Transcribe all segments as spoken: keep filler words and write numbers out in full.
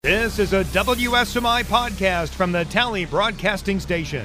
This is a W S M I podcast from the Tally Broadcasting Station.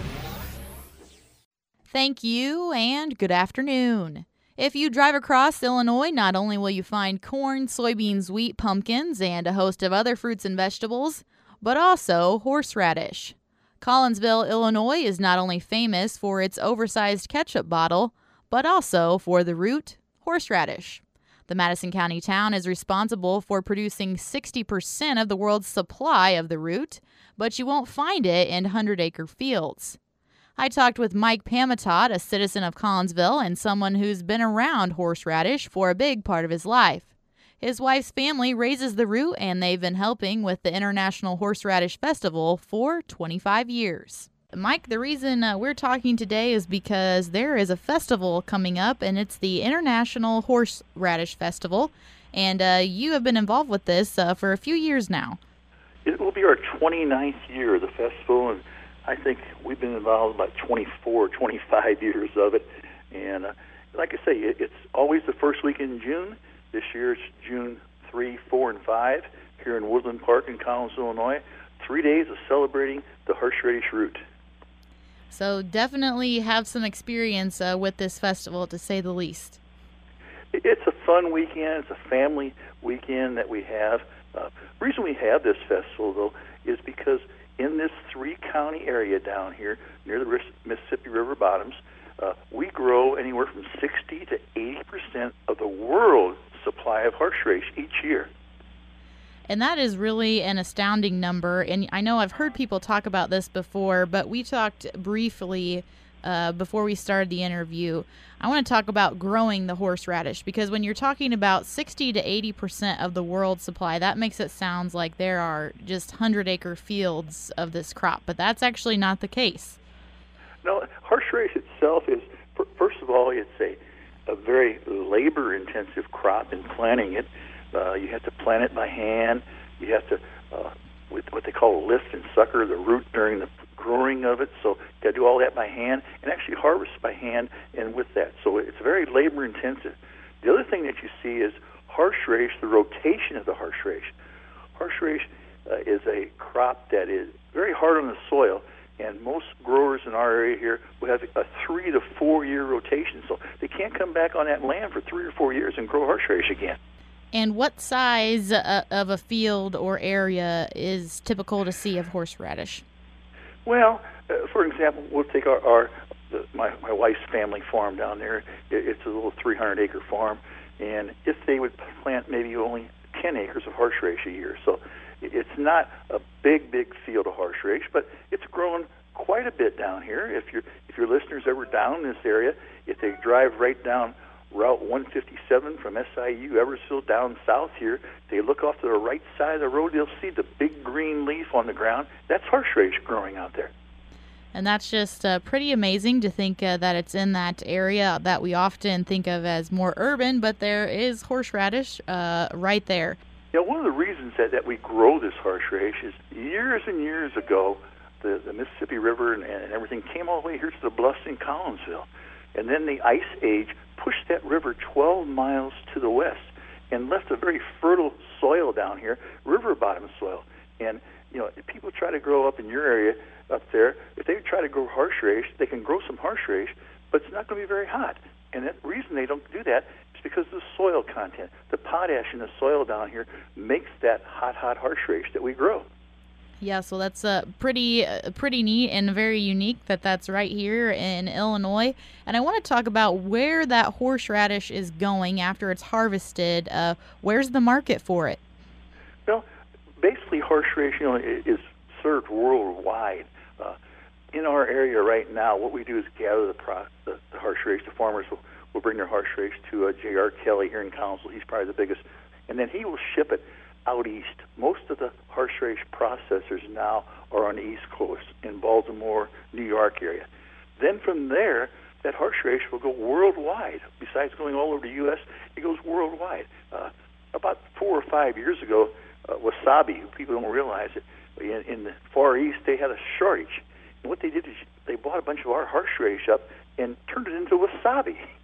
Thank you and good afternoon. If you drive across Illinois, not only will you find corn, soybeans, wheat, pumpkins, and a host of other fruits and vegetables, but also horseradish. Collinsville, Illinois is not only famous for its oversized ketchup bottle, but also for the root horseradish. The Madison County town is responsible for producing sixty percent of the world's supply of the root, but you won't find it in hundred-acre fields. I talked with Mike Pamatot, a citizen of Collinsville and someone who's been around horseradish for a big part of his life. His wife's family raises the root, and they've been helping with the International Horseradish Festival for twenty-five years. Mike, the reason uh, we're talking today is because there is a festival coming up, and it's the International Horseradish Festival, and uh, you have been involved with this uh, for a few years now. It will be our twenty-ninth year of the festival, and I think we've been involved about twenty-four, twenty-five years of it. And uh, like I say, it, it's always the first week in June. This year it's June third, fourth, and fifth here in Woodland Park in Collinsville, Illinois. Three days of celebrating the horseradish root. So definitely have some experience uh, with this festival, to say the least. It's a fun weekend. It's a family weekend that we have. Uh, the reason we have this festival, though, is because in this three-county area down here near the Mississippi River bottoms, uh, we grow anywhere from sixty to eighty percent of the world's supply of horseradish each year. And that is really an astounding number. And I know I've heard people talk about this before, but we talked briefly uh, before we started the interview. I want to talk about growing the horseradish, because when you're talking about sixty to eighty percent of the world's supply, that makes it sound like there are just hundred-acre fields of this crop. But that's actually not the case. No, horseradish itself is, first of all, it's a, a very labor-intensive crop in planting it. Uh, you have to plant it by hand. You have to, uh, with what they call lift and sucker the root during the growing of it. So you got to do all that by hand and actually harvest by hand and with that. So it's very labor intensive. The other thing that you see is horseradish, the rotation of the horseradish. Horseradish uh, is a crop that is very hard on the soil, and most growers in our area here will have a three to four year rotation. So they can't come back on that land for three or four years and grow horseradish again. And what size uh, of a field or area is typical to see of horseradish? Well, uh, for example, we'll take our, our the, my, my wife's family farm down there. It, it's a little three hundred acre farm, and if they would plant maybe only ten acres of horseradish a year, so it's not a big, big field of horseradish, but it's grown quite a bit down here. If your if your listeners ever down in this area, if they drive right down Route one fifty-seven from S I U, Eversville, down south here, they look off to the right side of the road, they'll see the big green leaf on the ground. That's horseradish growing out there. And that's just uh, pretty amazing to think uh, that it's in that area that we often think of as more urban, but there is horseradish uh, right there. You know, one of the reasons that, that we grow this horseradish is years and years ago, the, the Mississippi River and, and everything came all the way here to the bluffs in Collinsville. And then the Ice Age pushed that river twelve miles to the west and left a very fertile soil down here, river bottom soil. And, you know, if people try to grow up in your area up there, if they try to grow horseradish, they can grow some horseradish, but it's not going to be very hot. And the reason they don't do that is because of the soil content. The potash in the soil down here makes that hot, hot horseradish that we grow. Yeah, so that's uh, pretty uh, pretty neat and very unique that that's right here in Illinois. And I want to talk about where that horseradish is going after it's harvested. Uh, where's the market for it? Well, basically horseradish, you know, is served worldwide. Uh, in our area right now, what we do is gather the, pro- the, the horseradish. The farmers will, will bring their horseradish to uh, J R. Kelly here in Collinsville. He's probably the biggest. And then he will ship it out east. Most of the horseradish processors now are on the East Coast, in Baltimore, New York area. Then from there, that horseradish will go worldwide. Besides going all over the U S, it goes worldwide. Uh, about four or five years ago, uh, wasabi, people don't realize it, in, in the Far East, they had a shortage. And what they did is they bought a bunch of our horseradish up and turned it into wasabi.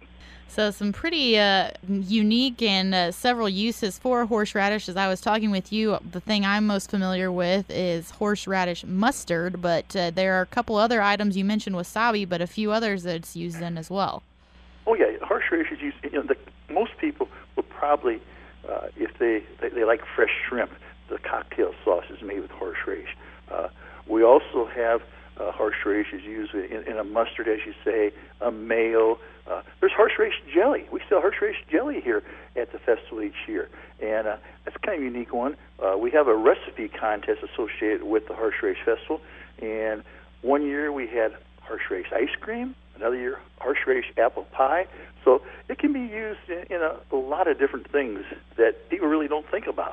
So some pretty uh, unique and uh, several uses for horseradish. As I was talking with you, the thing I'm most familiar with is horseradish mustard, but uh, there are a couple other items. You mentioned wasabi, but a few others that it's used in as well. Oh yeah, horseradish is used. You know, the, most people will probably, uh, if they, they they like fresh shrimp, the cocktail sauce is made with horseradish. Uh, we also have uh, horseradish is used in, in a mustard, as you say, a mayo. Uh, there's horseradish jelly. We sell horseradish jelly here at the festival each year, and uh, that's kind of a unique one. Uh, we have a recipe contest associated with the Horseradish Festival, and one year we had horseradish ice cream, another year horseradish apple pie. So it can be used in, in a, a lot of different things that people really don't think about.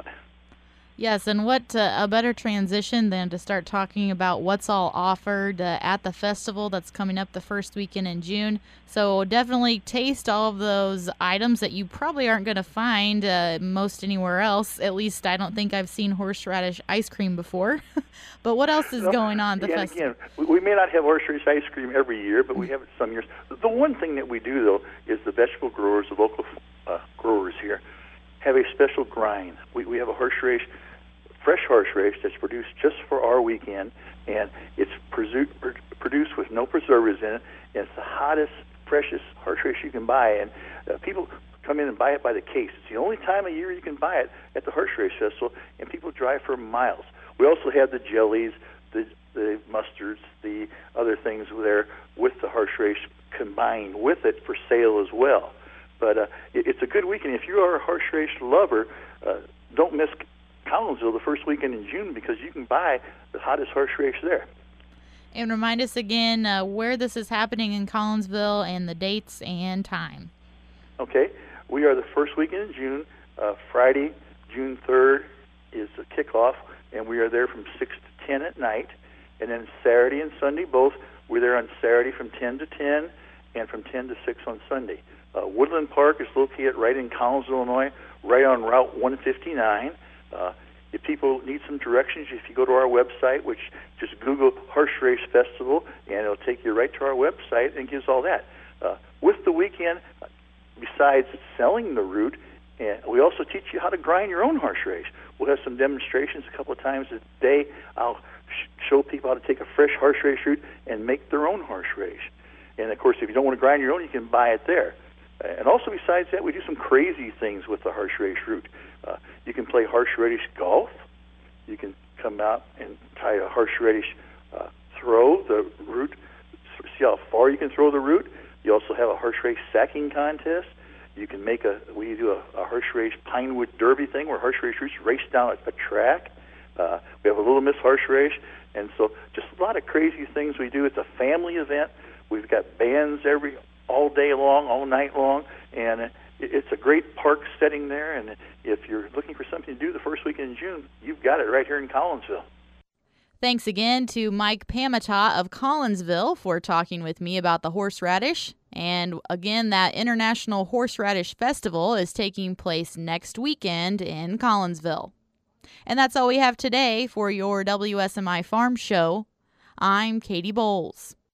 Yes, and what uh, a better transition than to start talking about what's all offered uh, at the festival that's coming up the first weekend in June. So definitely taste all of those items that you probably aren't going to find uh, most anywhere else. At least I don't think I've seen horseradish ice cream before. But what else is no, going on at the and festival? Again, we, we may not have horseradish ice cream every year, but we have it some years. The one thing that we do, though, is the vegetable growers, the local uh, growers here, have a special grind. We, we have a horseradish, fresh horseradish that's produced just for our weekend, and it's presu- pr- produced with no preservatives in it, and it's the hottest, freshest horseradish you can buy, and uh, people come in and buy it by the case. It's the only time of year you can buy it at the Horseradish Festival, and people drive for miles. We also have the jellies, the, the mustards, the other things there with the horseradish combined with it for sale as well. But uh, it, it's a good weekend. If you are a horseradish lover, uh, don't miss Collinsville the first weekend in June, because you can buy the hottest horseradish there. And remind us again uh, where this is happening in Collinsville and the dates and time. Okay, we are the first weekend in June. Uh, Friday, June third is the kickoff, and we are there from six to ten at night. And then Saturday and Sunday both, we're there on Saturday from ten to ten and from ten to six on Sunday. Uh, Woodland Park is located right in Collinsville, Illinois, right on Route one fifty-nine. Uh, if people need some directions, if you go to our website, which just Google Horseradish Festival, and it'll take you right to our website and gives all that. Uh, with the weekend, besides selling the root, and we also teach you how to grind your own horseradish. We'll have some demonstrations a couple of times a day. I'll sh- show people how to take a fresh horseradish root and make their own horseradish. And, of course, if you don't want to grind your own, you can buy it there. And also, besides that, we do some crazy things with the horseradish root. Uh, you can play horseradish golf. You can come out and try a horseradish uh, throw the root, see how far you can throw the root. You also have a horseradish sacking contest. You can make a, we do a, a horseradish pinewood derby thing where horseradish roots race down a, a track. Uh, we have a Little Miss horseradish. And so just a lot of crazy things we do. It's a family event. We've got bands every all day long, all night long, and it, it's a great park setting there. And if you're looking for something to do the first weekend in June, you've got it right here in Collinsville. Thanks again to Mike Pamata of Collinsville for talking with me about the horseradish. And again, that International Horseradish Festival is taking place next weekend in Collinsville. And that's all we have today for your W S M I Farm Show. I'm Katie Bowles.